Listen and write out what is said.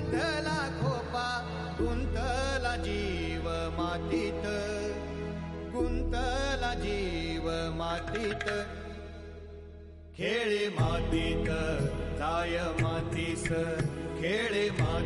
गुंतला खोपा गुंतला जीव मातीत, गुंतला जीव मातीत. खेळे मातीत जाय मातीस, खेळे मातीत